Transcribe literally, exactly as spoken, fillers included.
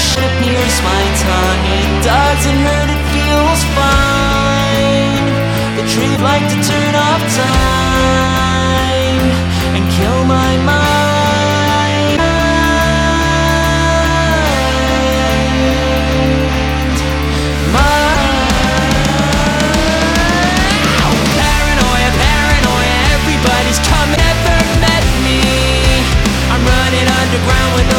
It pierce my tongue, it doesn't hurt, it feels fine. The tree'd like to turn off time and kill my mind. Mind. Paranoia, paranoia, everybody's coming, never met me. I'm running underground with no